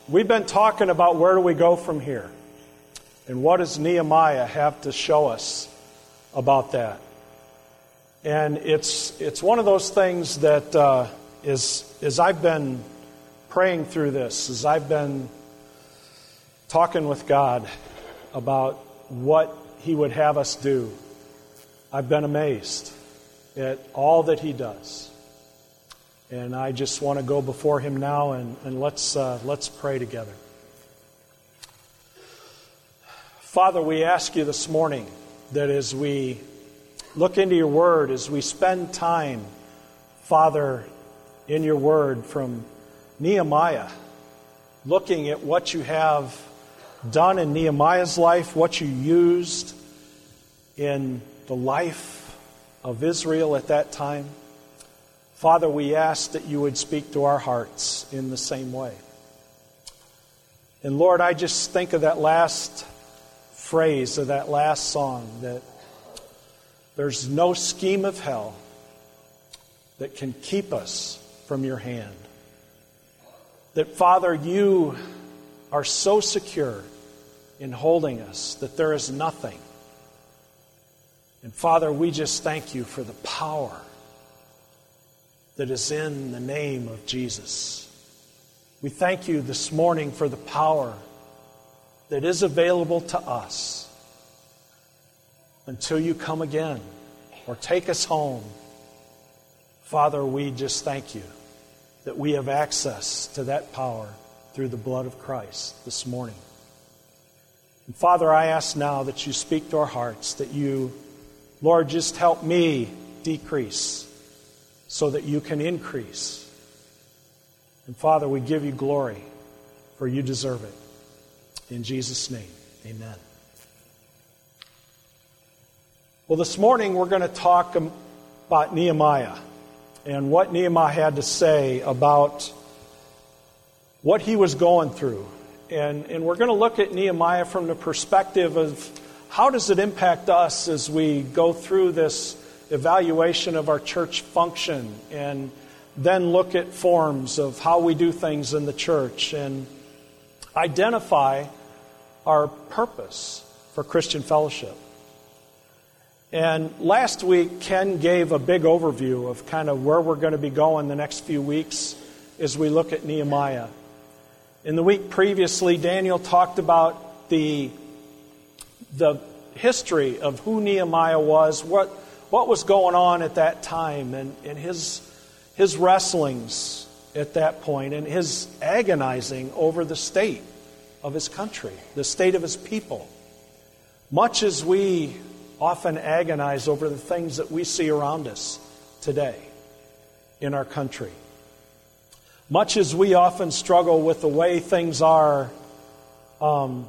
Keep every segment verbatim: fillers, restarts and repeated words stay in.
We've been talking about where do we go from here, and what does Nehemiah have to show us about that. And it's it's one of those things that uh, is as I've been praying through this, as I've been talking with God about what He would have us do, I've been amazed at all that He does. And I just want to go before Him now, and, and let's uh, let's pray together. Father, we ask You this morning that as we look into Your Word, as we spend time, Father, in Your Word from Nehemiah, looking at what You have done in Nehemiah's life, what You used in the life of Israel at that time. Father, we ask that You would speak to our hearts in the same way. And Lord, I just think of that last phrase of that last song, that there's no scheme of hell that can keep us from Your hand. That, Father, You are so secure in holding us that there is nothing. And Father, we just thank You for the power that is in the name of Jesus. We thank You this morning for the power that is available to us until You come again or take us home. Father, we just thank You that we have access to that power through the blood of Christ this morning. And Father, I ask now that You speak to our hearts, that You, Lord, just help me decrease so that You can increase. And Father, we give You glory, for You deserve it. In Jesus' name, amen. Well, this morning we're going to talk about Nehemiah and what Nehemiah had to say about what he was going through. And, and we're going to look at Nehemiah from the perspective of how does it impact us as we go through this evaluation of our church function, and then look at forms of how we do things in the church and identify our purpose for Christian fellowship. And last week, Ken gave a big overview of kind of where we're going to be going the next few weeks as we look at Nehemiah. In the week previously, Daniel talked about the, the history of who Nehemiah was, what, what was going on at that time, and, and his, his wrestlings at that point, and his agonizing over the state of his country, the state of his people. Much as we often agonize over the things that we see around us today in our country. Much as we often struggle with the way things are um,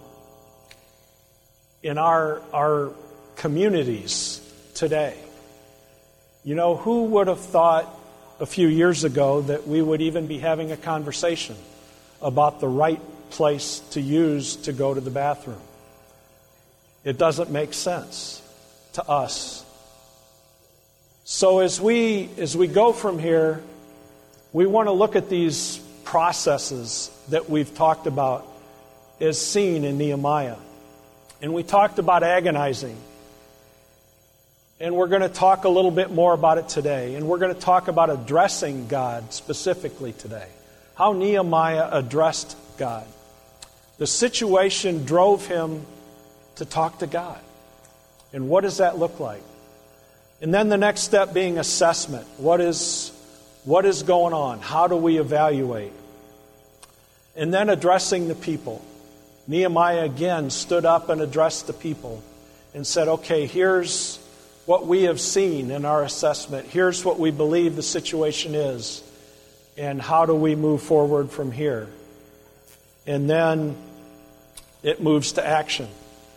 in our, our communities today. You know, who would have thought a few years ago that we would even be having a conversation about the right place to use to go to the bathroom? It doesn't make sense to us. So as we as we go from here, we want to look at these processes that we've talked about as seen in Nehemiah. And we talked about agonizing. And we're going to talk a little bit more about it today. And we're going to talk about addressing God specifically today. How Nehemiah addressed God. The situation drove him to talk to God. And what does that look like? And then the next step being assessment. What is, what is going on? How do we evaluate? And then addressing the people. Nehemiah again stood up and addressed the people and said, okay, here's what we have seen in our assessment. Here's what we believe the situation is. And how do we move forward from here? And then it moves to action.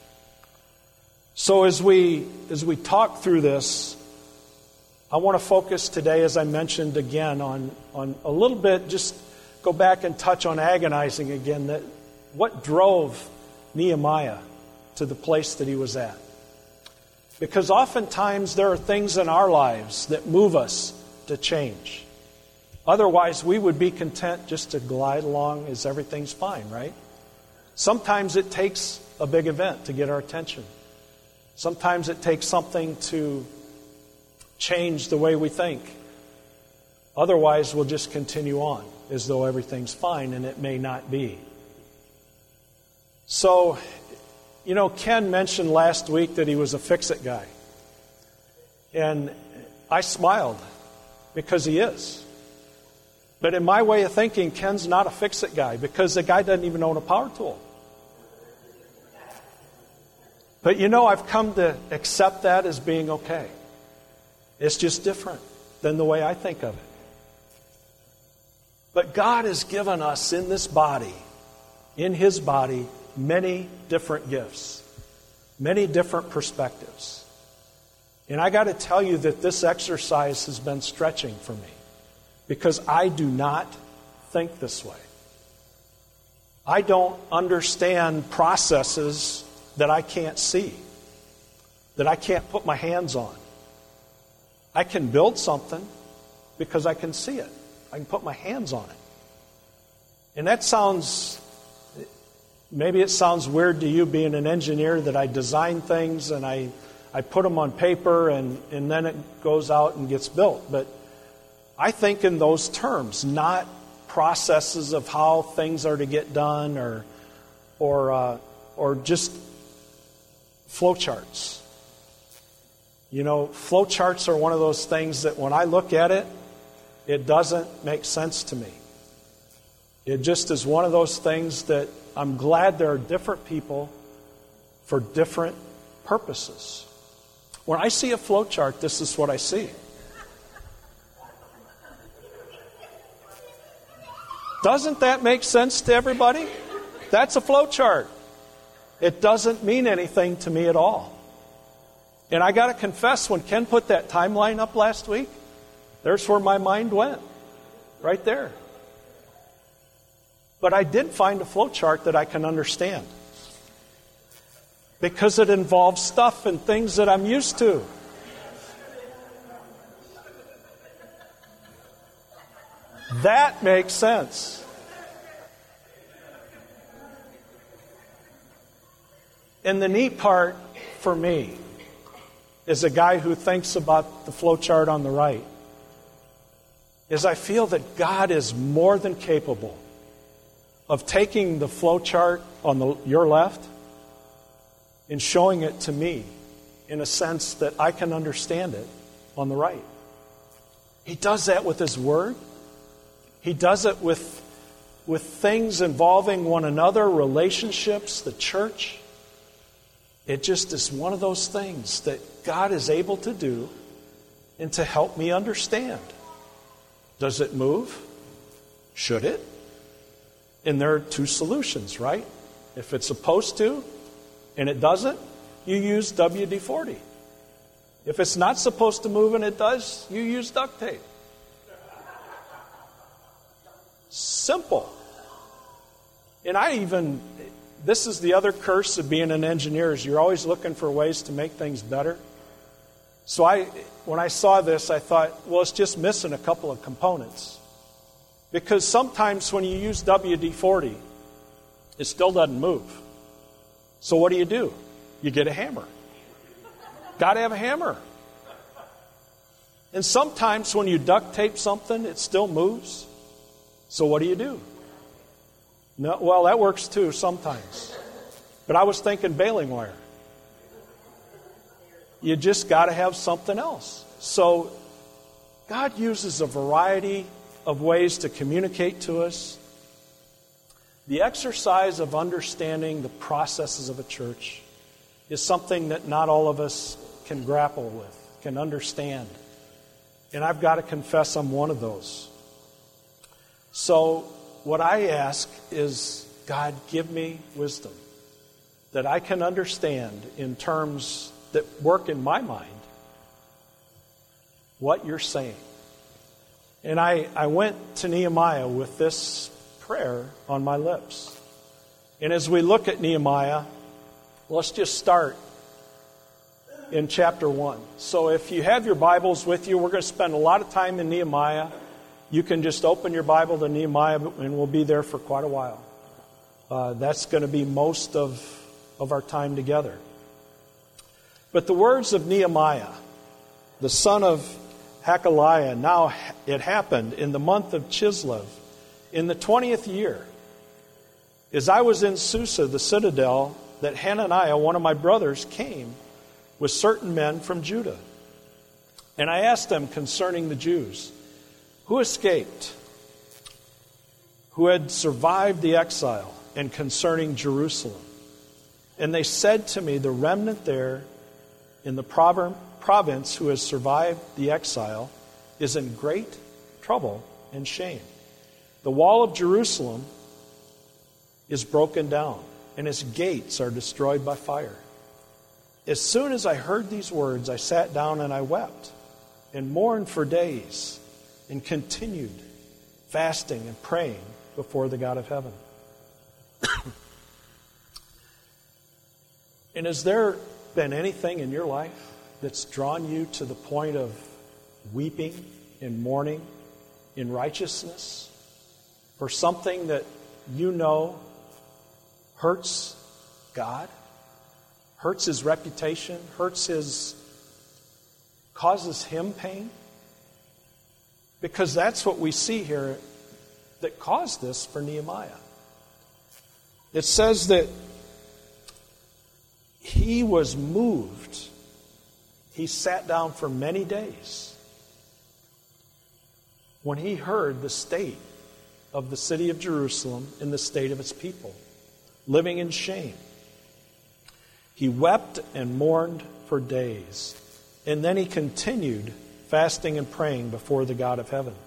So as we as we talk through this, I want to focus today, as I mentioned again, on, on a little bit, just go back and touch on agonizing again, that what drove Nehemiah to the place that he was at. Because oftentimes there are things in our lives that move us to change. Otherwise, we would be content just to glide along as everything's fine, right? Sometimes it takes a big event to get our attention. Sometimes it takes something to change the way we think. Otherwise, we'll just continue on as though everything's fine, and it may not be. So, you know, Ken mentioned last week that he was a fix-it guy. And I smiled because he is. But in my way of thinking, Ken's not a fix-it guy because the guy doesn't even own a power tool. But you know, I've come to accept that as being okay. It's just different than the way I think of it. But God has given us in this body, in His body, many different gifts, many different perspectives. And I got to tell you that this exercise has been stretching for me because I do not think this way. I don't understand processes that I can't see, that I can't put my hands on. I can build something because I can see it. I can put my hands on it. And that sounds, maybe it sounds weird to you being an engineer that I design things and I, I put them on paper and, and then it goes out and gets built. But I think in those terms, not processes of how things are to get done or, or, uh, or just flowcharts. You know, flowcharts are one of those things that when I look at it, it doesn't make sense to me. It just is one of those things that I'm glad there are different people for different purposes. When I see a flowchart, this is what I see. Doesn't that make sense to everybody? That's a flowchart. It doesn't mean anything to me at all. And I got to confess, when Ken put that timeline up last week, there's where my mind went. Right there. But I did find a flowchart that I can understand. Because it involves stuff and things that I'm used to. That makes sense. And the neat part for me, as a guy who thinks about the flowchart on the right, is I feel that God is more than capable of taking the flowchart on the, your left and showing it to me in a sense that I can understand it on the right. He does that with His Word. He does it with, with things involving one another, relationships, the church. It just is one of those things that God is able to do and to help me understand. Does it move? Should it? And there are two solutions, right? If it's supposed to and it doesn't, you use W D forty. If it's not supposed to move and it does, you use duct tape. Simple. And I even, this is the other curse of being an engineer, is you're always looking for ways to make things better. So I, when I saw this, I thought, well, it's just missing a couple of components. Because sometimes when you use W D forty, it still doesn't move. So what do you do? You get a hammer. Got to have a hammer. And sometimes when you duct tape something, it still moves. So what do you do? No, well, that works too sometimes. But I was thinking baling wire. You just got to have something else. So God uses a variety of ways to communicate to us. The exercise of understanding the processes of a church is something that not all of us can grapple with, can understand. And I've got to confess I'm one of those. So what I ask is, God, give me wisdom that I can understand in terms that work in my mind what you're saying. And I, I went to Nehemiah with this prayer on my lips. And as we look at Nehemiah, let's just start in chapter one. So if you have your Bibles with you, we're going to spend a lot of time in Nehemiah. you can just open your Bible to Nehemiah, and we'll be there for quite a while. Uh, that's going to be most of, of our time together. But the words of Nehemiah, the son of Hakaliah, now it happened in the month of Chislev, in the twentieth year, as I was in Susa, the citadel, that Hananiah, one of my brothers, came with certain men from Judah. And I asked them concerning the Jews, who escaped, who had survived the exile, and concerning Jerusalem. And they said to me, the remnant there in the province who has survived the exile is in great trouble and shame. The wall of Jerusalem is broken down, and its gates are destroyed by fire. As soon as I heard these words, I sat down and I wept and mourned for days and continued fasting and praying before the God of heaven. And has there been anything in your life that's drawn you to the point of weeping and mourning in righteousness for something that you know hurts God, hurts His reputation, hurts His, causes Him pain? Because that's what we see here that caused this for Nehemiah. It says that he was moved. He sat down for many days when he heard the state of the city of Jerusalem and the state of its people, living in shame. He wept and mourned for days. And then he continued fasting and praying before the God of heaven.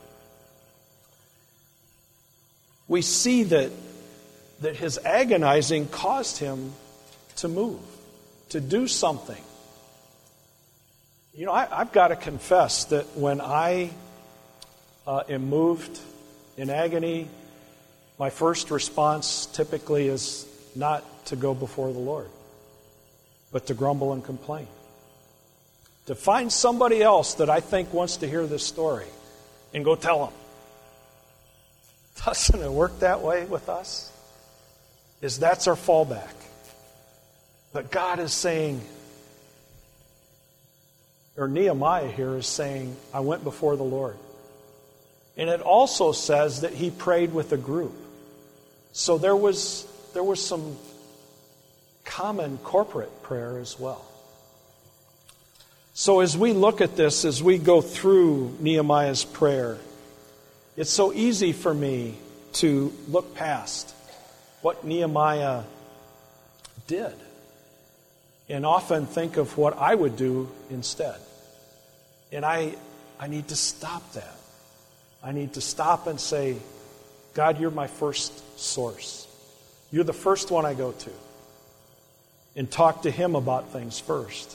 We see that, that his agonizing caused him to move, to do something. You know, I, I've got to confess that when I uh, am moved in agony, my first response typically is not to go before the Lord, but to grumble and complain. To find somebody else that I think wants to hear this story and go tell them. Doesn't it work that way with us? Is that's our fallback. But God is saying, or Nehemiah here is saying, I went before the Lord. And it also says that he prayed with a group. So there was there was some common corporate prayer as well. So as we look at this, as we go through Nehemiah's prayer, it's so easy for me to look past what Nehemiah did and often think of what I would do instead. And I, I need to stop that. I need to stop and say, God, you're my first source. You're the first one I go to. And talk to Him about things first.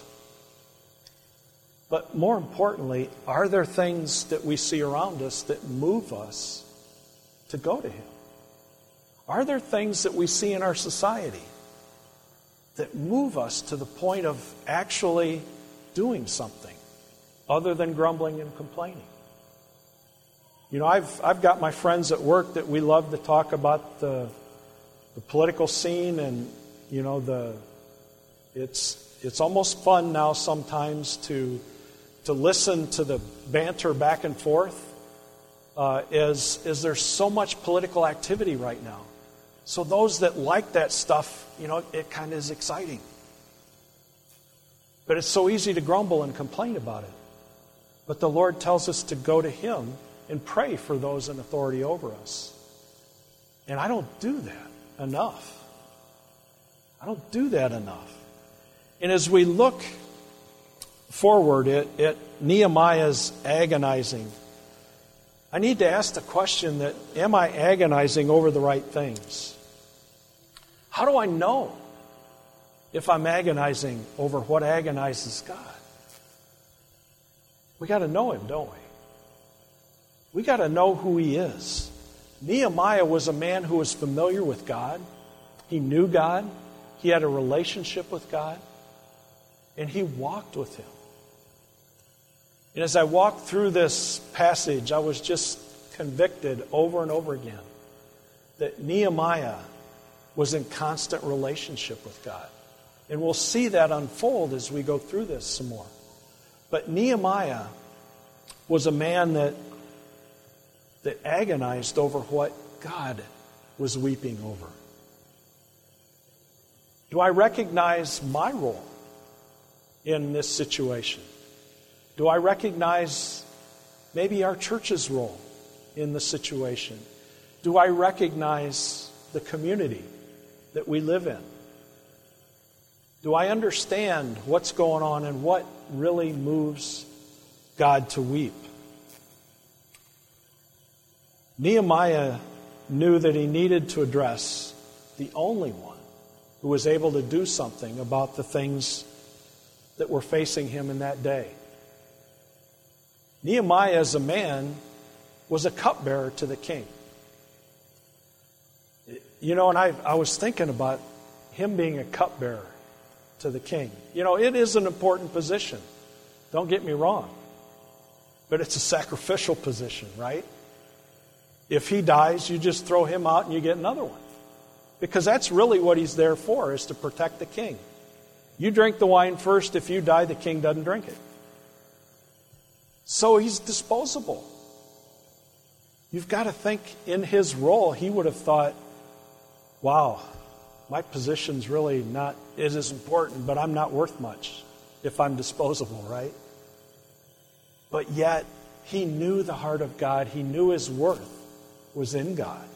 But more importantly, are there things that we see around us that move us to go to Him? Are there things that we see in our society that move us to the point of actually doing something other than grumbling and complaining? You know, I've I've got my friends at work that we love to talk about the the political scene, and you know the it's it's almost fun now sometimes to to listen to the banter back and forth uh, as as there's so much political activity right now. So those that like that stuff, you know, it kind of is exciting. But it's so easy to grumble and complain about it. But the Lord tells us to go to Him and pray for those in authority over us. And I don't do that enough. I don't do that enough. And as we look forward at, at Nehemiah's agonizing, I need to ask the question that, am I agonizing over the right things? How do I know if I'm agonizing over what agonizes God? We got to know Him, don't we? We got to know who He is. Nehemiah was a man who was familiar with God. He knew God. He had a relationship with God. And he walked with Him. And as I walked through this passage, I was just convicted over and over again that Nehemiah was in constant relationship with God. And we'll see that unfold as we go through this some more. But Nehemiah was a man that, that agonized over what God was weeping over. Do I recognize my role in this situation? Do I recognize maybe our church's role in the situation? Do I recognize the community that we live in? Do I understand what's going on and what really moves God to weep? Nehemiah knew that he needed to address the only one who was able to do something about the things that were facing him in that day. Nehemiah, as a man, was a cupbearer to the king. You know, and I, I was thinking about him being a cupbearer to the king. You know, it is an important position. Don't get me wrong. But it's a sacrificial position, right? If he dies, you just throw him out and you get another one. Because that's really what he's there for, is to protect the king. You drink the wine first. If you die, the king doesn't drink it. So he's disposable. You've got to think in his role, he would have thought, wow, my position's really not, it is important, but I'm not worth much if I'm disposable, right? But yet, he knew the heart of God. He knew his worth was in God.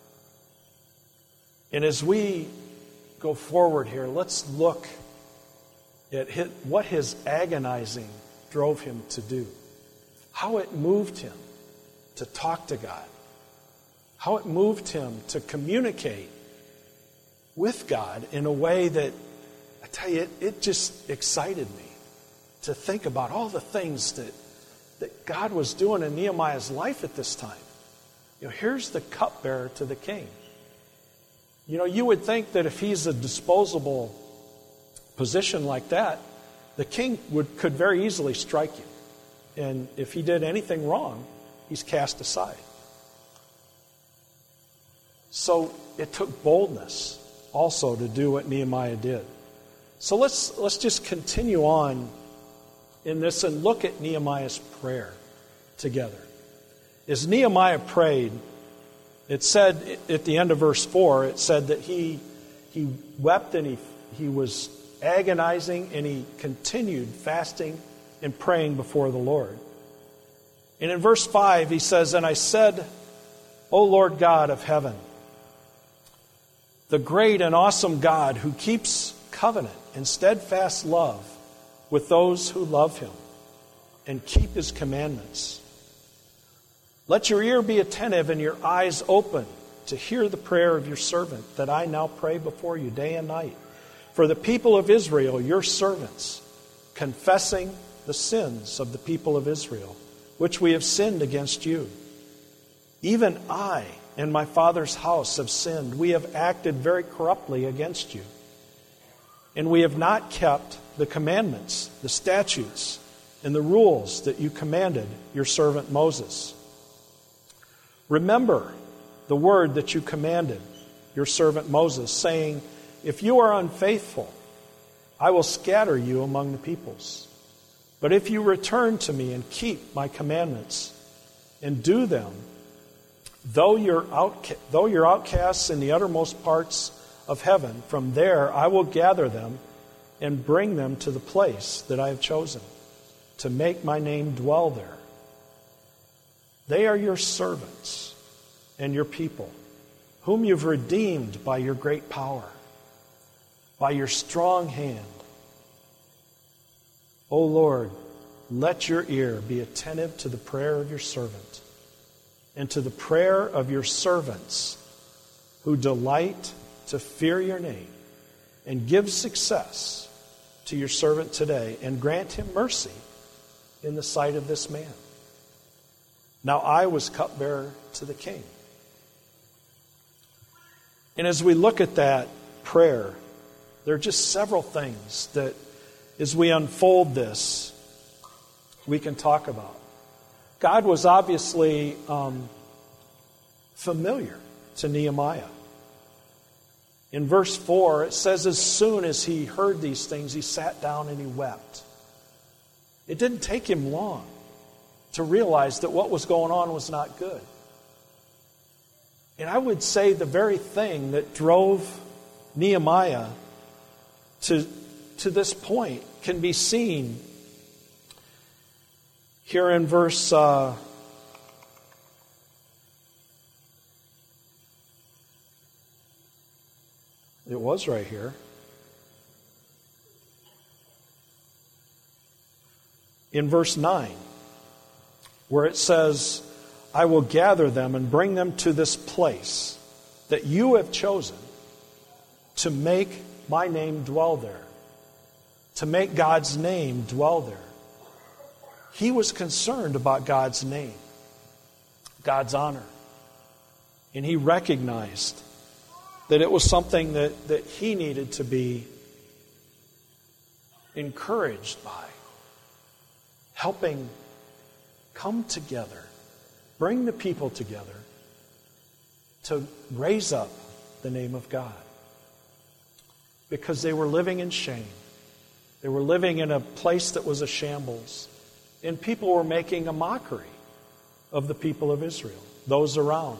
And as we go forward here, let's look at his, what his agonizing drove him to do. How it moved him to talk to God. How it moved him to communicate with God in a way that, I tell you, it, it just excited me to think about all the things that, that God was doing in Nehemiah's life at this time. You know, here's the cupbearer to the king. You know, you would think that if he's a disposable position like that, the king would could very easily strike you. And if he did anything wrong, he's cast aside. So it took boldness also to do what Nehemiah did. So let's let's just continue on in this and look at Nehemiah's prayer together. As Nehemiah prayed, it said at the end of verse four, it said that he he wept and he he was agonizing and he continued fasting and praying before the Lord. And in verse five he says, "And I said, O Lord God of heaven, the great and awesome God who keeps covenant and steadfast love with those who love him and keep his commandments. Let your ear be attentive and your eyes open to hear the prayer of your servant that I now pray before you day and night for the people of Israel, your servants, confessing the sins of the people of Israel, which we have sinned against you. Even I and my father's house have sinned. We have acted very corruptly against you. And we have not kept the commandments, the statutes, and the rules that you commanded your servant Moses. Remember the word that you commanded your servant Moses, saying, if you are unfaithful, I will scatter you among the peoples. But if you return to me and keep my commandments and do them, though you're, outca- though you're outcasts in the uttermost parts of heaven, from there I will gather them and bring them to the place that I have chosen, to make my name dwell there. They are your servants and your people, whom you've redeemed by your great power, by your strong hand. O Lord, let your ear be attentive to the prayer of your servant and to the prayer of your servants who delight to fear your name, and give success to your servant today, and grant him mercy in the sight of this man. Now I was cupbearer to the king." And as we look at that prayer, there are just several things that, as we unfold this, we can talk about. God was obviously um, familiar to Nehemiah. In verse four, it says, as soon as he heard these things, he sat down and he wept. It didn't take him long to realize that what was going on was not good. And I would say the very thing that drove Nehemiah to, to this point can be seen here in verse uh, it was right here. In verse nine, where it says, I will gather them and bring them to this place that you have chosen to make my name dwell there, to make God's name dwell there. He was concerned about God's name, God's honor. And he recognized that it was something that, that he needed to be encouraged by, helping come together, bring the people together to raise up the name of God. Because they were living in shame. They were living in a place that was a shambles. And people were making a mockery of the people of Israel, those around.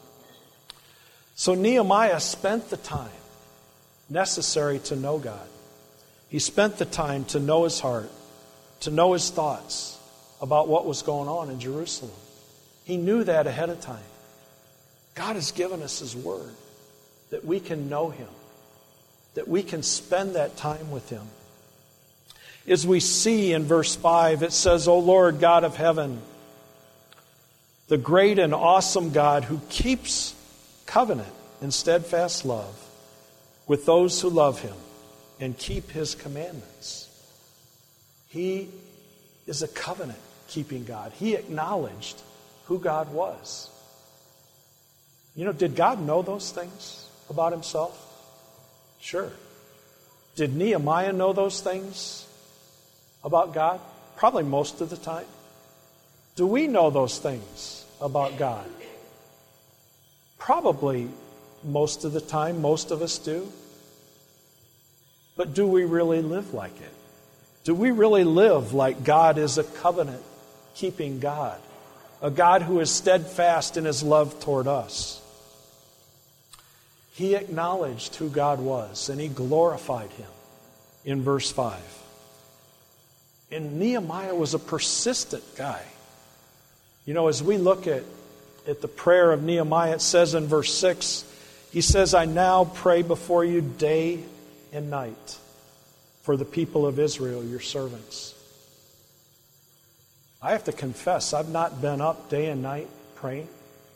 So Nehemiah spent the time necessary to know God. He spent the time to know his heart, to know his thoughts about what was going on in Jerusalem. He knew that ahead of time. God has given us His Word that we can know Him, that we can spend that time with Him. As we see in verse five, it says, O Lord God of heaven, the great and awesome God who keeps covenant and steadfast love with those who love Him and keep His commandments. He is a covenant-keeping God. He acknowledged who God was. You know, did God know those things about Himself? Sure. Did Nehemiah know those things about God? Probably most of the time. Do we know those things about God? Probably most of the time, most of us do. But do we really live like it? Do we really live like God is a covenant-keeping God? A God who is steadfast in His love toward us. He acknowledged who God was, and he glorified Him in verse five. And Nehemiah was a persistent guy. You know, as we look at, at the prayer of Nehemiah, it says in verse six, he says, I now pray before you day and night for the people of Israel, your servants. I have to confess, I've not been up day and night praying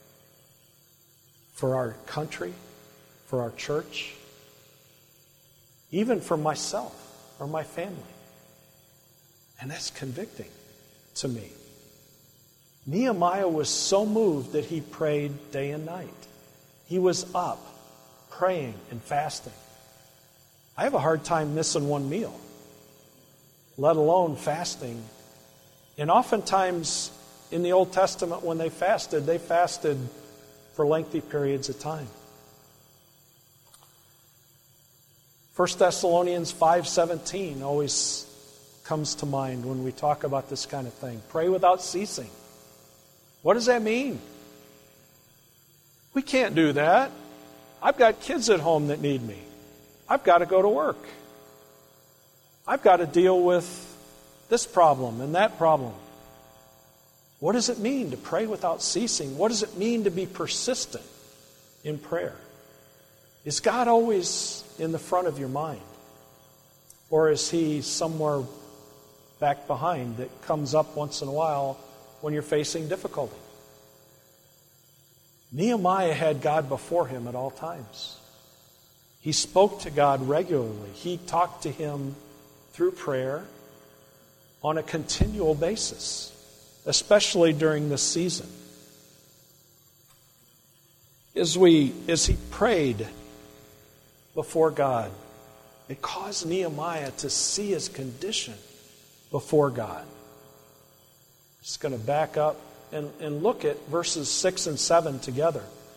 for our country, for our church, even for myself or my family. And that's convicting to me. Nehemiah was so moved that he prayed day and night. He was up praying and fasting. I have a hard time missing one meal, let alone fasting. And oftentimes in the Old Testament when they fasted, they fasted for lengthy periods of time. First Thessalonians five seventeen always comes to mind when we talk about this kind of thing. Pray without ceasing. What does that mean? We can't do that. I've got kids at home that need me. I've got to go to work. I've got to deal with this problem and that problem. What does it mean to pray without ceasing? What does it mean to be persistent in prayer? Is God always in the front of your mind? Or is He somewhere back behind that comes up once in a while when you're facing difficulty? Nehemiah had God before him at all times. He spoke to God regularly. He talked to Him through prayer on a continual basis, especially during this season. As we, as he prayed before God, it caused Nehemiah to see his condition before God. Just going to back up and, and look at verses six and seven together.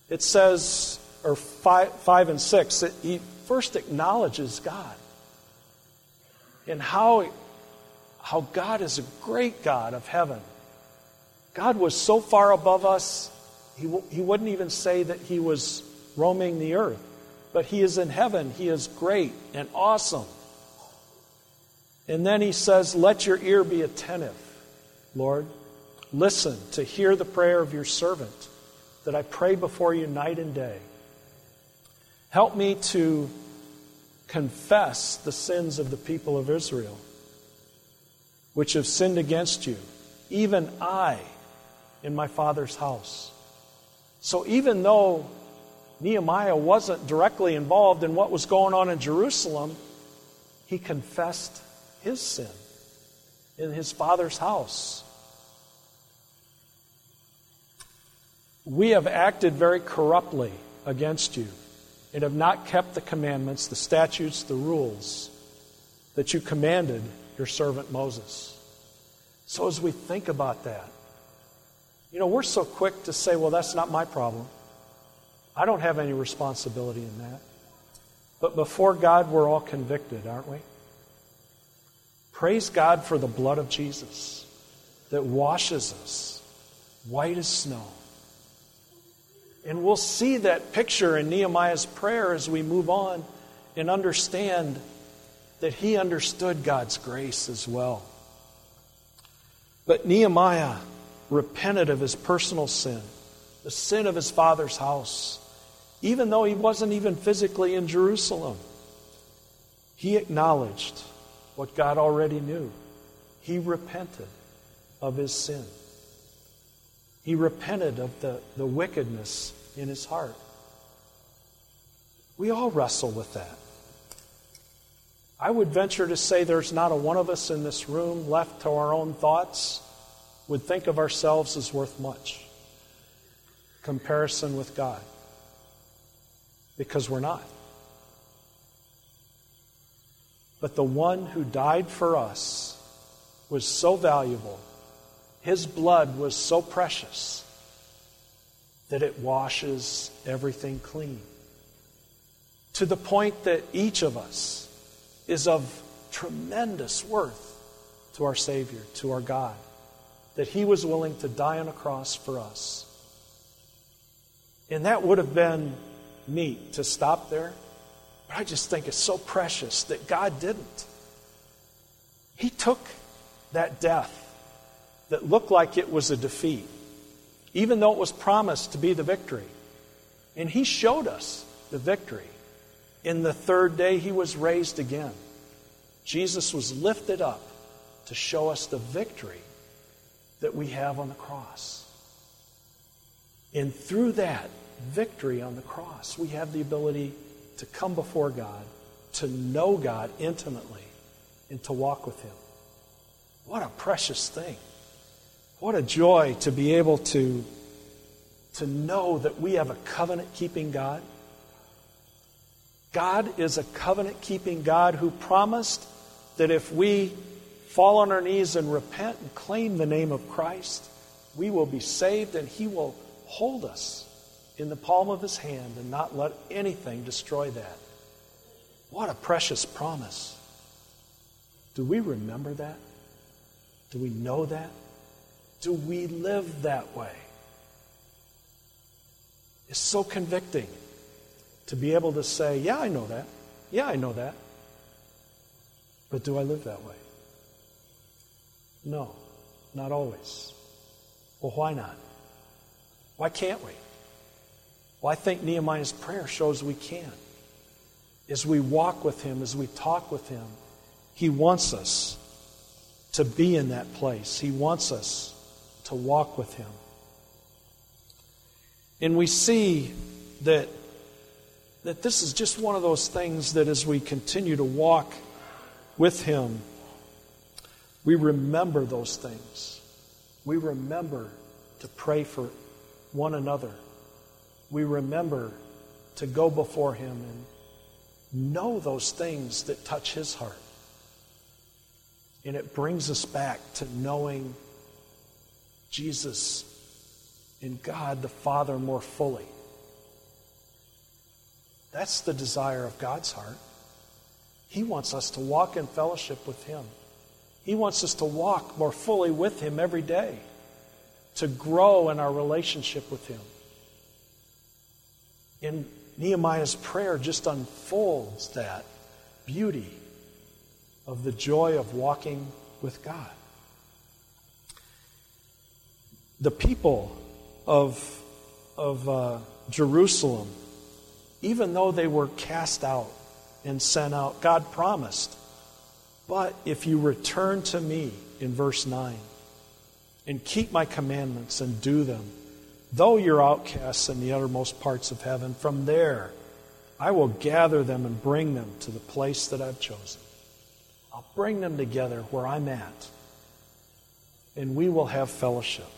it says, or five, five and six, that he first acknowledges God and how, how God is a great God of heaven. God was so far above us, he, he wouldn't even say that he was roaming the earth. But he is in heaven. He is great and awesome. And then he says, let your ear be attentive, Lord. Listen to hear the prayer of your servant, that I pray before you night and day. Help me to confess the sins of the people of Israel, which have sinned against you, even I in my father's house. So even though Nehemiah wasn't directly involved in what was going on in Jerusalem, he confessed his sin in his father's house. We have acted very corruptly against you and have not kept the commandments, the statutes, the rules that you commanded your servant Moses. So as we think about that, you know, we're so quick to say, well, that's not my problem. I don't have any responsibility in that. But before God, we're all convicted, aren't we? Praise God for the blood of Jesus that washes us white as snow. And we'll see that picture in Nehemiah's prayer as we move on and understand that he understood God's grace as well. But Nehemiah repented of his personal sin, the sin of his father's house. Even though he wasn't even physically in Jerusalem, he acknowledged what God already knew. He repented of his sin. He repented of the, the wickedness in his heart. We all wrestle with that. I would venture to say there's not a one of us in this room left to our own thoughts would think of ourselves as worth much. Comparison with God. Because we're not. But the one who died for us was so valuable. His blood was so precious that it washes everything clean. To the point that each of us is of tremendous worth to our Savior, to our God. That He was willing to die on a cross for us. And that would have been neat to stop there. But I just think it's so precious that God didn't. He took that death that looked like it was a defeat, even though it was promised to be the victory. And He showed us the victory. In the third day, He was raised again. Jesus was lifted up to show us the victory that we have on the cross. And through that victory on the cross, we have the ability to come before God, to know God intimately, and to walk with Him. What a precious thing. What a joy to be able to, to know that we have a covenant-keeping God. God is a covenant-keeping God who promised that if we fall on our knees and repent and claim the name of Christ, we will be saved and He will hold us in the palm of His hand and not let anything destroy that. What a precious promise. Do we remember that? Do we know that? Do we live that way? It's so convicting to be able to say, yeah, I know that. Yeah, I know that. But do I live that way? No, not always. Well, why not? Why can't we? Well, I think Nehemiah's prayer shows we can. As we walk with Him, as we talk with Him, He wants us to be in that place. He wants us to walk with Him. And we see that, that this is just one of those things that as we continue to walk with Him, we remember those things. We remember to pray for one another. We remember to go before Him and know those things that touch His heart. And it brings us back to knowing Jesus and God the Father more fully. That's the desire of God's heart. He wants us to walk in fellowship with Him. He wants us to walk more fully with Him every day, to grow in our relationship with Him. And Nehemiah's prayer just unfolds that beauty of the joy of walking with God. The people of, of uh, Jerusalem, even though they were cast out and sent out, God promised, but if you return to me, in verse nine, and keep my commandments and do them, though you're outcasts in the uttermost parts of heaven, from there I will gather them and bring them to the place that I've chosen. I'll bring them together where I'm at, and we will have fellowship.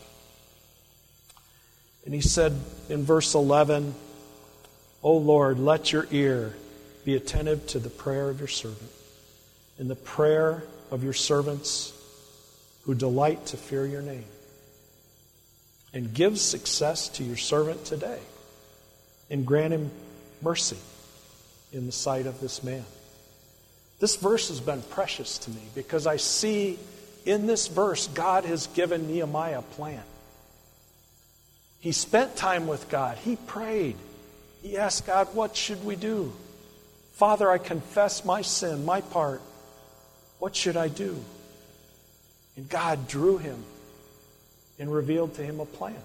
And he said in verse eleven, O Lord, let your ear be attentive to the prayer of your servant and the prayer of your servants who delight to fear your name. And give success to your servant today, and grant him mercy in the sight of this man. This verse has been precious to me because I see in this verse God has given Nehemiah a plan. He spent time with God. He prayed. He asked God, what should we do? Father, I confess my sin, my part. What should I do? And God drew him and revealed to him a plan.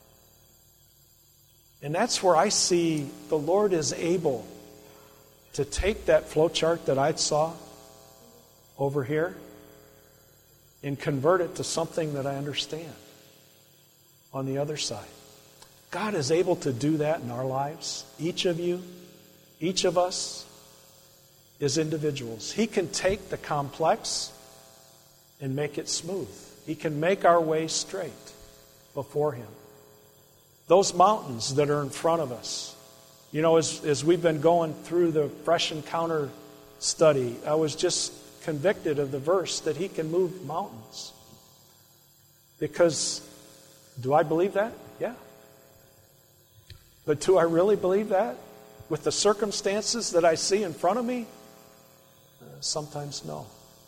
And that's where I see the Lord is able to take that flow chart that I saw over here and convert it to something that I understand on the other side. God is able to do that in our lives. Each of you, each of us, as individuals. He can take the complex and make it smooth. He can make our way straight before Him. Those mountains that are in front of us. You know, as, as we've been going through the Fresh Encounter study, I was just convicted of the verse that He can move mountains. Because, do I believe that? Yeah. But do I really believe that? With the circumstances that I see in front of me? Uh, sometimes no.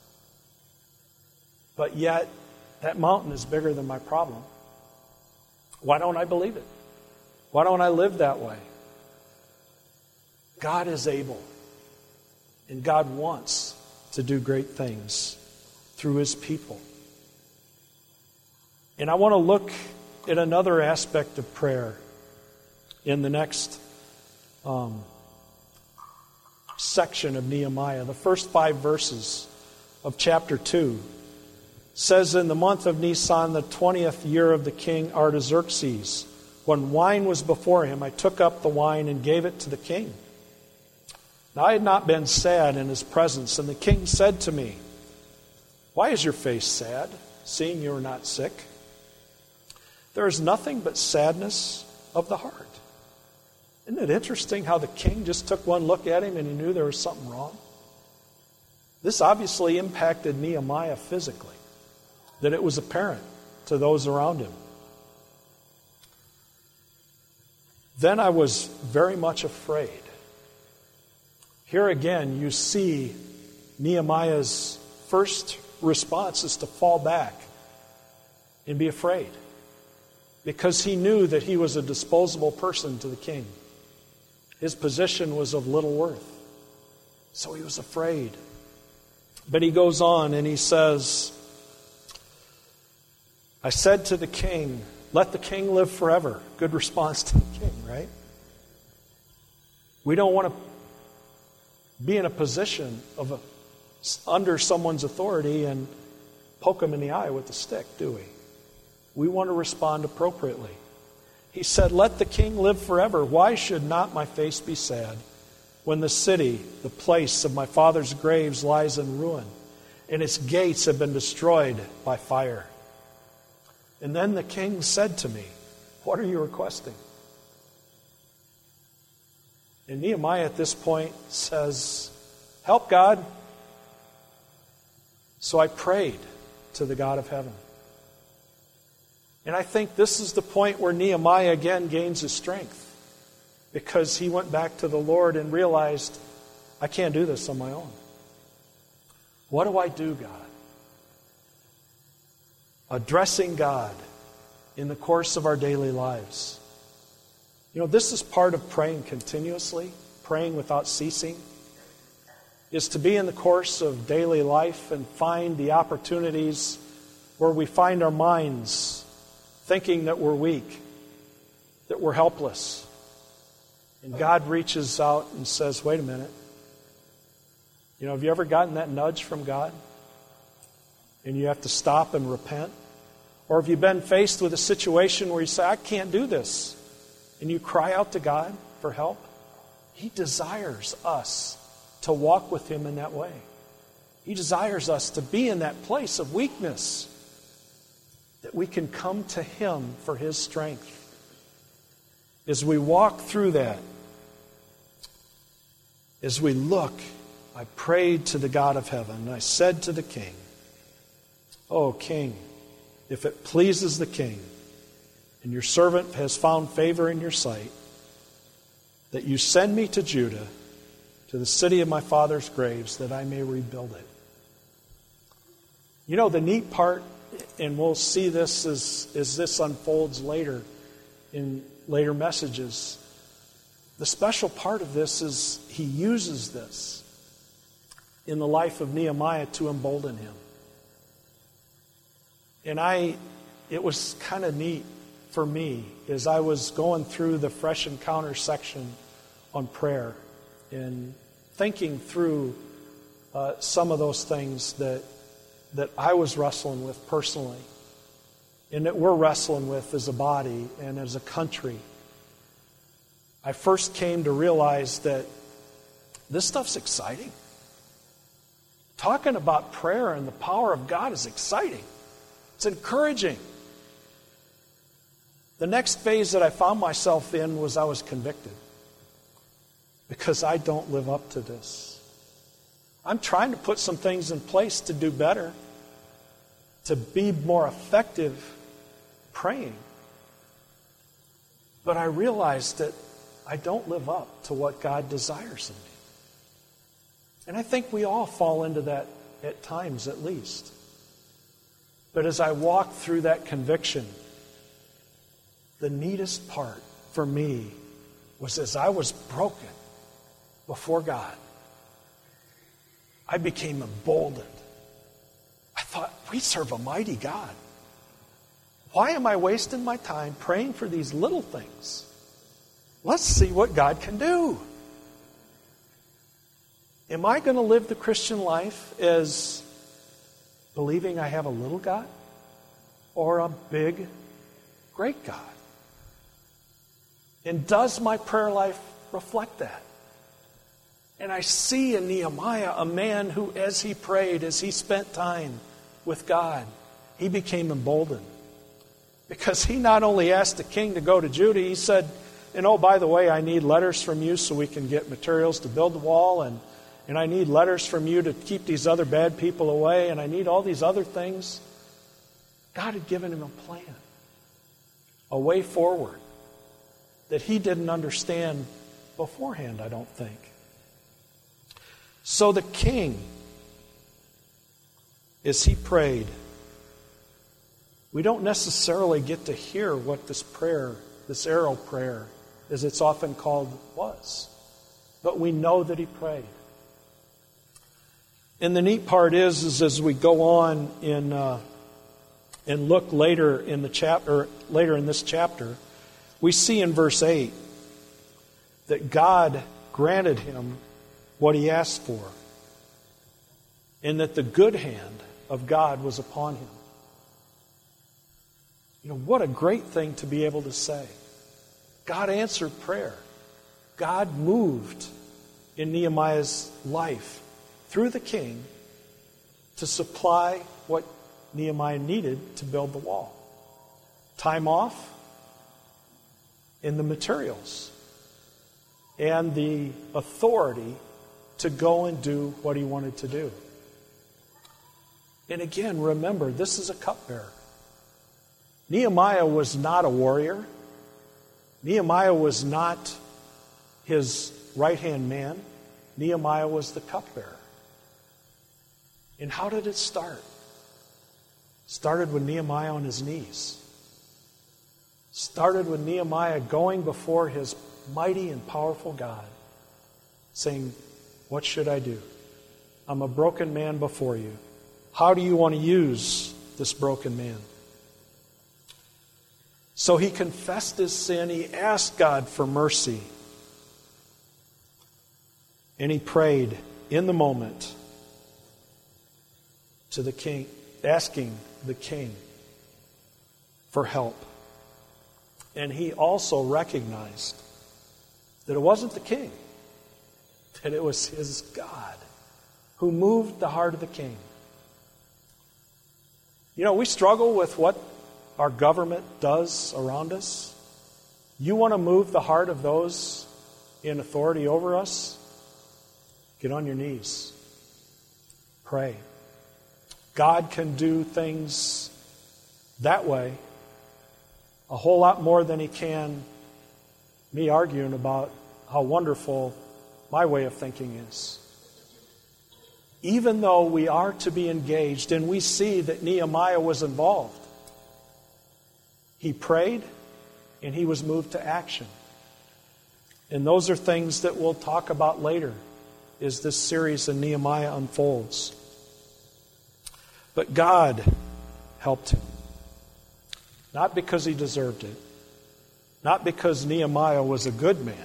But yet, that mountain is bigger than my problem. Why don't I believe it? Why don't I live that way? God is able. And God wants to do great things through His people. And I want to look at another aspect of prayer in the next um, section of Nehemiah. The first five verses of chapter two says, in the month of Nisan, the twentieth year of the king Artaxerxes, when wine was before him, I took up the wine and gave it to the king. Now I had not been sad in his presence, and the king said to me, why is your face sad, seeing you are not sick? There is nothing but sadness of the heart. Isn't it interesting how the king just took one look at him and he knew there was something wrong? This obviously impacted Nehemiah physically, that it was apparent to those around him. Then I was very much afraid. Here again, you see Nehemiah's first response is to fall back and be afraid, because he knew that he was a disposable person to the king. His position was of little worth. So he was afraid. But he goes on and he says, I said to the king, let the king live forever. Good response to the king, right? We don't want to be in a position of a, under someone's authority and poke them in the eye with a stick, do we? We want to respond appropriately. He said, let the king live forever. Why should not my face be sad when the city, the place of my father's graves, lies in ruin, and its gates have been destroyed by fire? And then the king said to me, what are you requesting? And Nehemiah at this point says, help, God. So I prayed to the God of heaven. And I think this is the point where Nehemiah again gains his strength. because he went back to the Lord and realized, I can't do this on my own. What do I do, God? Addressing God in the course of our daily lives. You know, this is part of praying continuously, praying without ceasing, is to be in the course of daily life and find the opportunities where we find our minds thinking that we're weak, that we're helpless. And God reaches out and says, wait a minute. You know, have you ever gotten that nudge from God? And you have to stop and repent? Or have you been faced with a situation where you say, I can't do this, and you cry out to God for help? He desires us to walk with Him in that way. He desires us to be in that place of weakness, that we can come to Him for His strength. As we walk through that, as we look, I prayed to the God of heaven, and I said to the King, O King, if it pleases the King, and your servant has found favor in your sight, that you send me to Judah, to the city of my father's graves, that I may rebuild it. You know, the neat part, and we'll see this as, as this unfolds later in later messages, the special part of this is he uses this in the life of Nehemiah to embolden him. And I, it was kind of neat for me as I was going through the Fresh Encounter section on prayer and thinking through uh, some of those things that that I was wrestling with personally and that we're wrestling with as a body and as a country. I first came to realize that this stuff's exciting. Talking about prayer and the power of God is exciting. It's encouraging. The next phase that I found myself in was I was convicted because I don't live up to this. I'm trying to put some things in place to do better, to be more effective praying. But I realized that I don't live up to what God desires of me. And I think we all fall into that at times at least. But as I walked through that conviction, the neatest part for me was as I was broken before God, I became emboldened. I thought, we serve a mighty God. Why am I wasting my time praying for these little things? Let's see what God can do. Am I going to live the Christian life as believing I have a little God or a big, great God? And does my prayer life reflect that? And I see in Nehemiah a man who, as he prayed, as he spent time with God, he became emboldened. Because he not only asked the king to go to Judah, he said, and oh, by the way, I need letters from you so we can get materials to build the wall, and, and I need letters from you to keep these other bad people away, and I need all these other things. God had given him a plan, a way forward that he didn't understand beforehand, I don't think. So the king, as he prayed, we don't necessarily get to hear what this prayer, this arrow prayer, as it's often called, was. But we know that he prayed. And the neat part is, is as we go on in uh, and look later in the chapter, later in this chapter, we see in verse eight that God granted him what he asked for, and that the good hand of God was upon him. You know, what a great thing to be able to say. God answered prayer. God moved in Nehemiah's life through the king to supply what Nehemiah needed to build the wall. Time off and the materials and the authority to go and do what he wanted to do. And again, remember, this is a cupbearer. Nehemiah was not a warrior. Nehemiah was not his right-hand man. Nehemiah was the cupbearer. And how did it start? It started with Nehemiah on his knees. Started with Nehemiah going before his mighty and powerful God, saying, what should I do? I'm a broken man before you. How do you want to use this broken man? So he confessed his sin. He asked God for mercy. And he prayed in the moment to the king, asking the king for help. And he also recognized that it wasn't the king, that it was his God who moved the heart of the king. You know, we struggle with what our government does around us. You want to move the heart of those in authority over us? Get on your knees. Pray. God can do things that way a whole lot more than He can me arguing about how wonderful my way of thinking is. Even though we are to be engaged, and we see that Nehemiah was involved, he prayed and he was moved to action. And those are things that we'll talk about later as this series in Nehemiah unfolds. But God helped him. Not because he deserved it. Not because Nehemiah was a good man.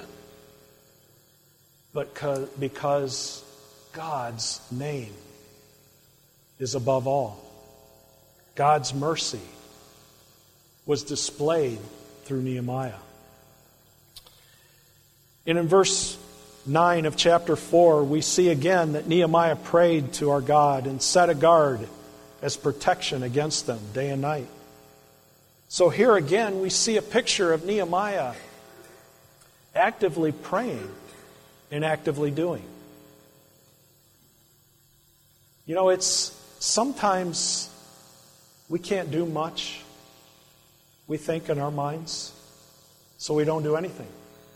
But because God's name is above all. God's mercy was displayed through Nehemiah. And in verse nine of chapter four, we see again that Nehemiah prayed to our God and set a guard as protection against them day and night. So here again we see a picture of Nehemiah actively praying and actively doing. You know, it's sometimes we can't do much, we think in our minds, so we don't do anything.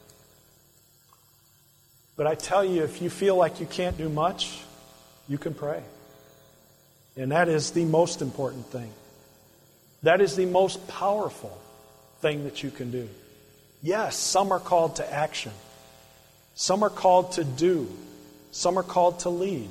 But I tell you, if you feel like you can't do much, you can pray. And that is the most important thing. That is the most powerful thing that you can do. Yes, some are called to action. Some are called to do. Some are called to lead.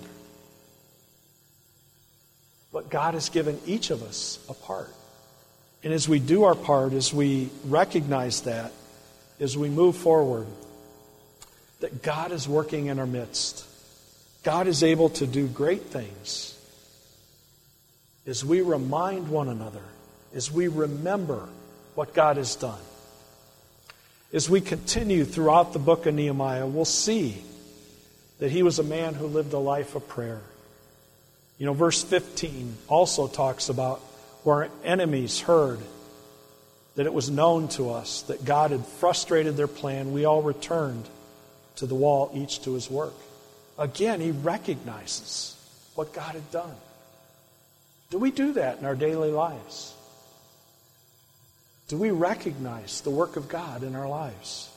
But God has given each of us a part. And as we do our part, as we recognize that, as we move forward, that God is working in our midst. God is able to do great things. As we remind one another, as we remember what God has done. As we continue throughout the book of Nehemiah, we'll see that he was a man who lived a life of prayer. You know, verse fifteen also talks about where enemies heard that it was known to us that God had frustrated their plan. We all returned to the wall, each to his work. Again, he recognizes what God had done. Do we do that in our daily lives? Do we recognize the work of God in our lives?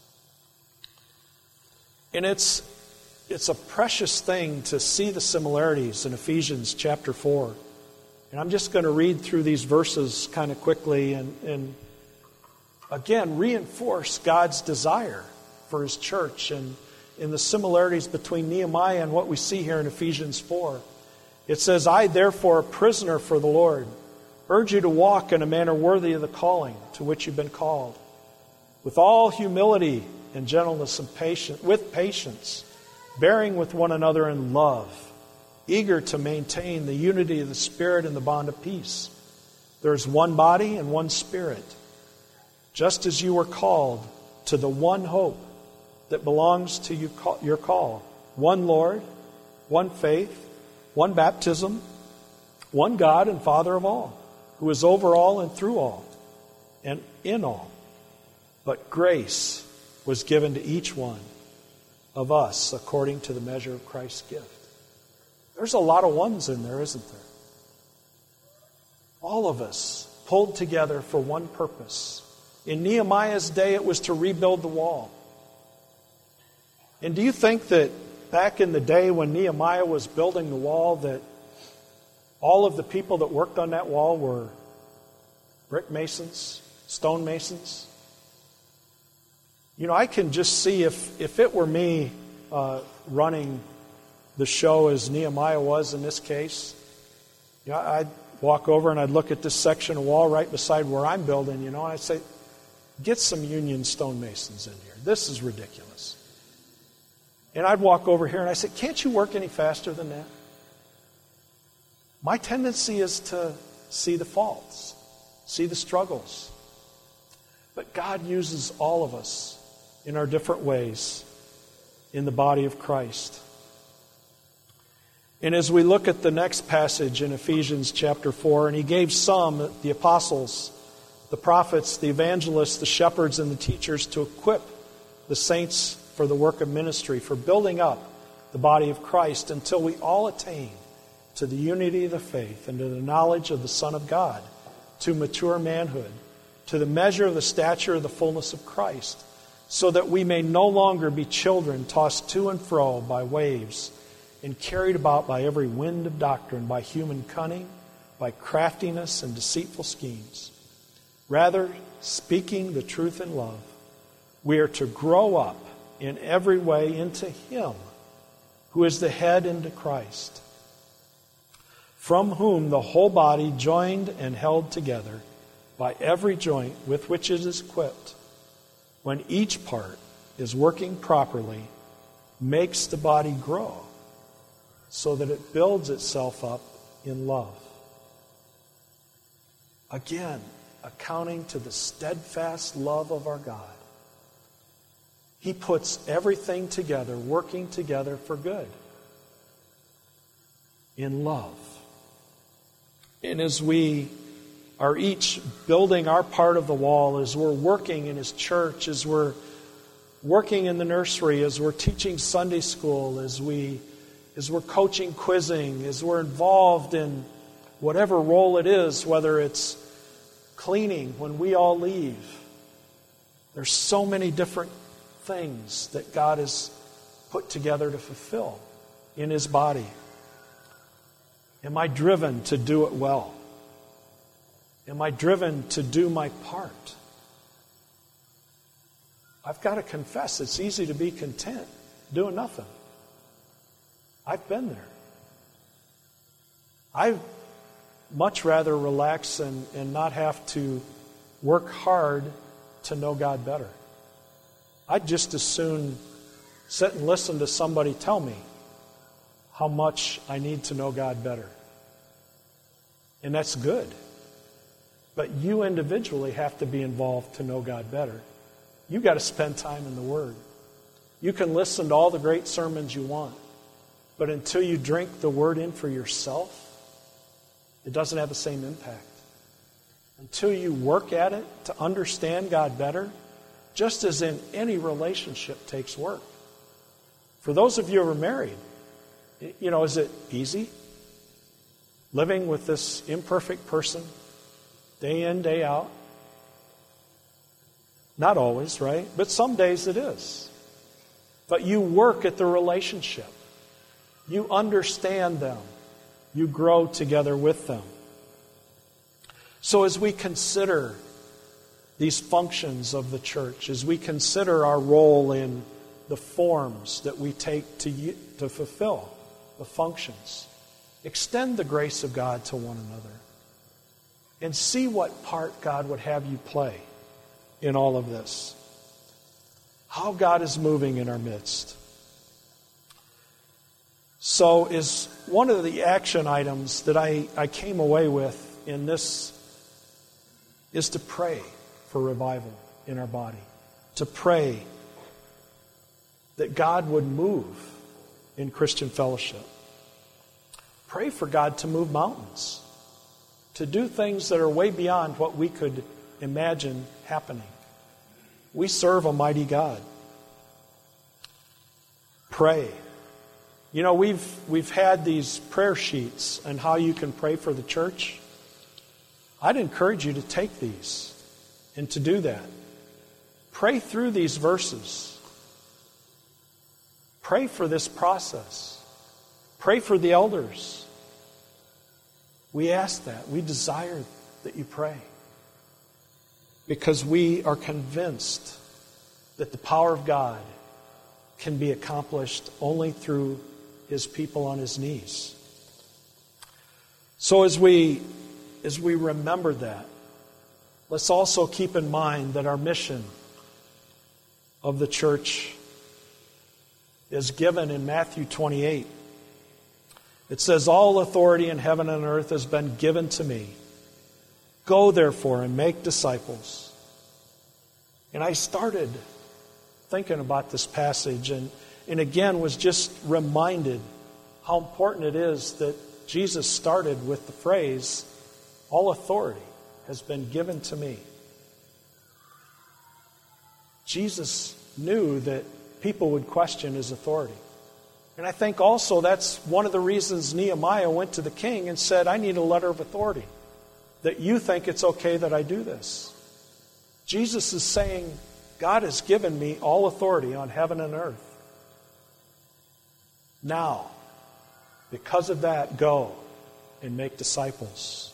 And it's it's a precious thing to see the similarities in Ephesians chapter four. And I'm just going to read through these verses kind of quickly and, and again reinforce God's desire for His church and in the similarities between Nehemiah and what we see here in Ephesians four. It says, I therefore, a prisoner for the Lord, urge you to walk in a manner worthy of the calling to which you've been called, with all humility and gentleness and patience, with patience, bearing with one another in love, eager to maintain the unity of the Spirit in the bond of peace. There is one body and one Spirit, just as you were called to the one hope that belongs to you, your call. One Lord, one faith, one baptism, one God and Father of all, who is over all and through all and in all. But grace was given to each one of us according to the measure of Christ's gift. There's a lot of ones in there, isn't there? All of us pulled together for one purpose. In Nehemiah's day, it was to rebuild the wall. And do you think that back in the day when Nehemiah was building the wall that all of the people that worked on that wall were brick masons, stone masons? You know, I can just see if, if it were me uh, running the show as Nehemiah was in this case, you know, I'd walk over and I'd look at this section of wall right beside where I'm building, you know, and I'd say, get some Union stonemasons in here. This is ridiculous. And I'd walk over here and I said, can't you work any faster than that? My tendency is to see the faults, see the struggles. But God uses all of us in our different ways in the body of Christ. And as we look at the next passage in Ephesians chapter four, and he gave some, the apostles, the prophets, the evangelists, the shepherds, and the teachers to equip the saints for the work of ministry, for building up the body of Christ until we all attain to the unity of the faith and to the knowledge of the Son of God, to mature manhood, to the measure of the stature of the fullness of Christ, so that we may no longer be children tossed to and fro by waves and carried about by every wind of doctrine, by human cunning, by craftiness and deceitful schemes. Rather, speaking the truth in love, we are to grow up in every way into Him who is the head, into Christ, from whom the whole body, joined and held together by every joint with which it is equipped, when each part is working properly, makes the body grow so that it builds itself up in love. Again, accounting to the steadfast love of our God. He puts everything together, working together for good, in love. And as we are each building our part of the wall, as we're working in His church, as we're working in the nursery, as we're teaching Sunday school, as we as we're coaching quizzing, as we're involved in whatever role it is, whether it's cleaning when we all leave. There's so many different things that God has put together to fulfill in His body. Am I driven to do it well? Am I driven to do my part? I've got to confess, it's easy to be content doing nothing. I've been there. I'd much rather relax and, and not have to work hard to know God better. I'd just as soon sit and listen to somebody tell me how much I need to know God better. And that's good. But you individually have to be involved to know God better. You've got to spend time in the Word. You can listen to all the great sermons you want, but until you drink the Word in for yourself, it doesn't have the same impact. Until you work at it to understand God better, just as in any relationship takes work. For those of you who are married, you know, is it easy? Living with this imperfect person, day in, day out? Not always, right? But some days it is. But you work at the relationship. You understand them. You grow together with them. So as we consider these functions of the church, as we consider our role in the forms that we take to, to fulfill the functions, extend the grace of God to one another and see what part God would have you play in all of this. How God is moving in our midst. So is one of the action items that I, I came away with in this is to pray for revival in our body. To pray that God would move in Christian fellowship. Pray for God to move mountains. To do things that are way beyond what we could imagine happening. We serve a mighty God. Pray. You know, we've we've had these prayer sheets on how you can pray for the church. I'd encourage you to take these and to do that. Pray through these verses. pray for this process. Pray for the elders. We ask that. We desire that you pray. Because we are convinced that the power of God can be accomplished only through His people on His knees. So as we, as we remember that, let's also keep in mind that our mission of the church is given in Matthew twenty-eight. It says, "All authority in heaven and earth has been given to me. Go therefore and make disciples." And I started thinking about this passage and, and again was just reminded how important it is that Jesus started with the phrase, "All authority has been given to me." Jesus knew that people would question His authority. And I think also that's one of the reasons Nehemiah went to the king and said, "I need a letter of authority, that you think it's okay that I do this." Jesus is saying, God has given me all authority on heaven and earth. Now, because of that, go and make disciples.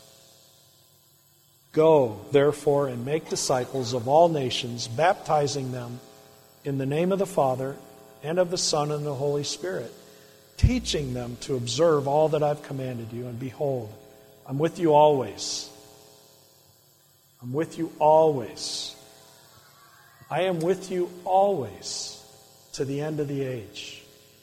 Go, therefore, and make disciples of all nations, baptizing them in the name of the Father and of the Son and the Holy Spirit, teaching them to observe all that I've commanded you. And behold, I'm with you always. I'm with you always. I am with you always to the end of the age.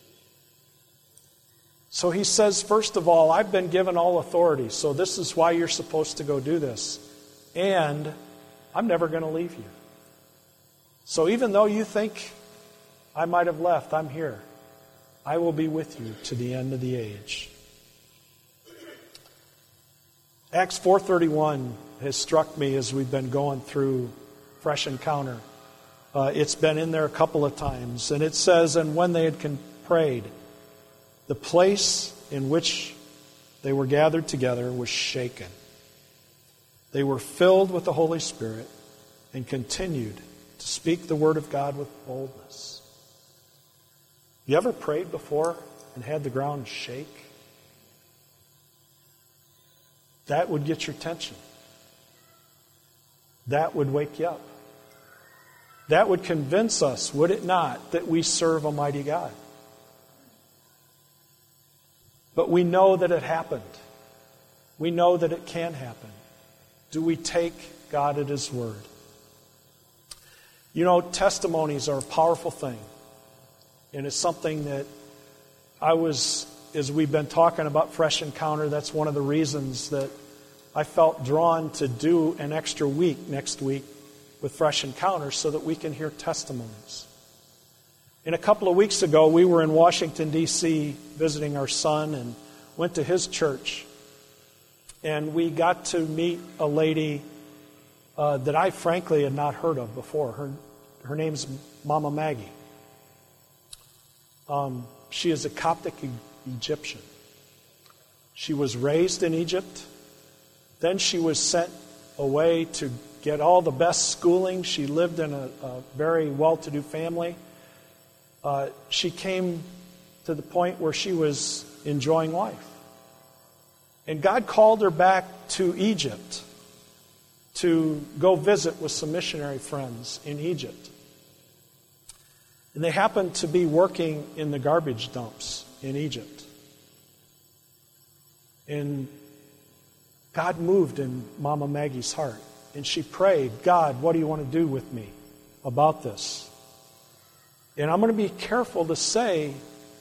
So he says, first of all, I've been given all authority, so this is why you're supposed to go do this. And I'm never going to leave you. So even though you think I might have left, I'm here. I will be with you to the end of the age. Acts four thirty-one has struck me as we've been going through Fresh Encounter. Uh, it's been in there a couple of times. And it says, "And when they had con- prayed, the place in which they were gathered together was shaken. They were filled with the Holy Spirit and continued to speak the word of God with boldness." You ever prayed before and had the ground shake? That would get your attention. That would wake you up. That would convince us, would it not, that we serve a mighty God. But we know that it happened. We know that it can happen. Do we take God at His word? You know, testimonies are a powerful thing. And it's something that I was, as we've been talking about Fresh Encounter, that's one of the reasons that I felt drawn to do an extra week next week with Fresh Encounter so that we can hear testimonies. And a couple of weeks ago, we were in Washington, D C visiting our son and went to his church. And we got to meet a lady uh, that I frankly had not heard of before. Her, her name's Mama Maggie. Um, she is a Coptic e- Egyptian. She was raised in Egypt. Then she was sent away to get all the best schooling. She lived in a, a very well-to-do family. Uh, she came to the point where she was enjoying life. And God called her back to Egypt to go visit with some missionary friends in Egypt. And they happened to be working in the garbage dumps in Egypt. And God moved in Mama Maggie's heart. And she prayed, "God, what do you want to do with me about this?" And I'm going to be careful to say,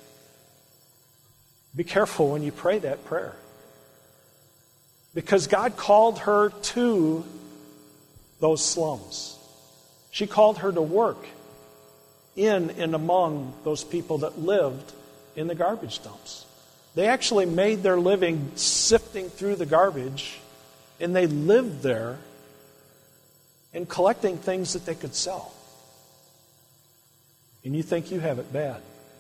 be careful when you pray that prayer. Because God called her to those slums. She called her to work in and among those people that lived in the garbage dumps. They actually made their living sifting through the garbage, and they lived there and collecting things that they could sell. And you think you have it bad.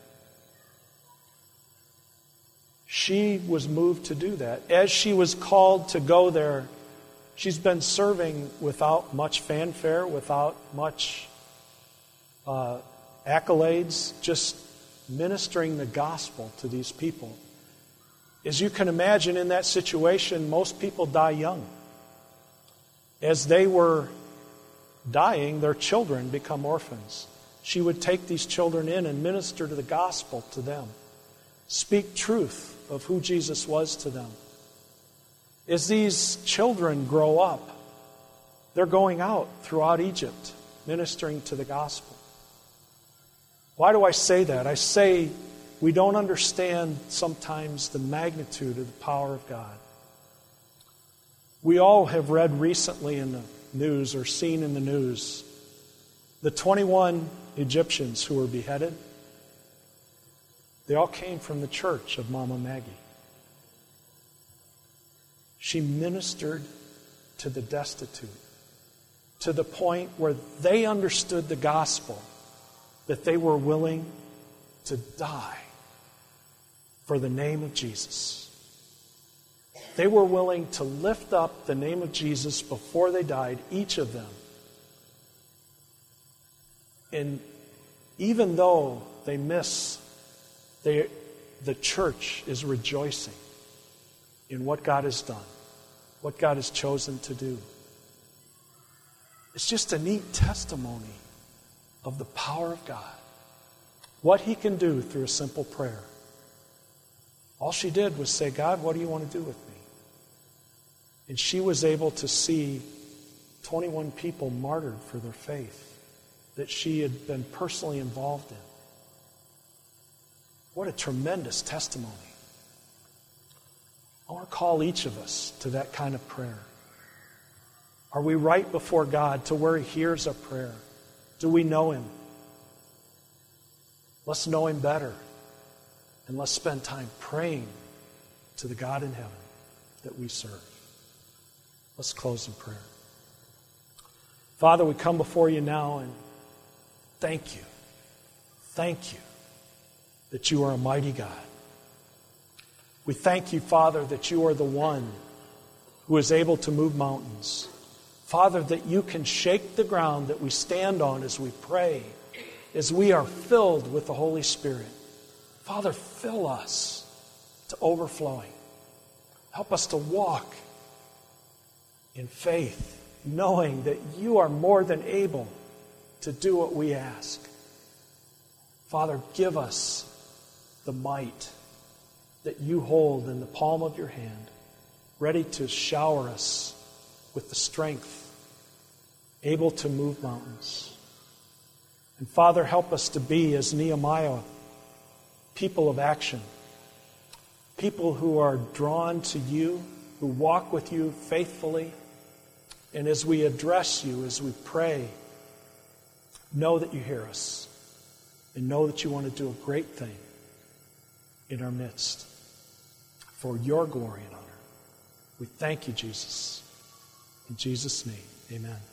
She was moved to do that. As she was called to go there, she's been serving without much fanfare, without much uh, accolades, just ministering the gospel to these people. As you can imagine, in that situation, most people die young. As they were dying, their children become orphans. She would take these children in and minister to the gospel to them. Speak truth of who Jesus was to them. As these children grow up, they're going out throughout Egypt, ministering to the gospel. Why do I say that? I say we don't understand sometimes the magnitude of the power of God. We all have read recently in the news or seen in the news the twenty-one Egyptians who were beheaded. They all came from the church of Mama Maggie. She ministered to the destitute to the point where they understood the gospel, that they were willing to die for the name of Jesus. They were willing to lift up the name of Jesus before they died, each of them. And even though they miss, they, the church is rejoicing in what God has done, what God has chosen to do. It's just a neat testimony of the power of God, what He can do through a simple prayer. All she did was say, God, what do you want to do with me? And she was able to see twenty-one people martyred for their faith that she had been personally involved in. What a tremendous testimony. I want to call each of us to that kind of prayer. Are we right before God to where He hears our prayer? Do we know Him? Let's know Him better. And let's spend time praying to the God in heaven that we serve. Let's close in prayer. Father, we come before you now and thank you. Thank you that you are a mighty God. We thank you, Father, that you are the one who is able to move mountains. Father, that you can shake the ground that we stand on as we pray, as we are filled with the Holy Spirit. Father, fill us to overflowing. Help us to walk in faith, knowing that you are more than able to do what we ask. Father, give us the might that you hold in the palm of your hand, ready to shower us with the strength, able to move mountains. And Father, help us to be, as Nehemiah, people of action, people who are drawn to you, who walk with you faithfully. And as we address you, as we pray, know that you hear us and know that you want to do a great thing in our midst for your glory and honor. We thank you, Jesus. In Jesus' name, amen.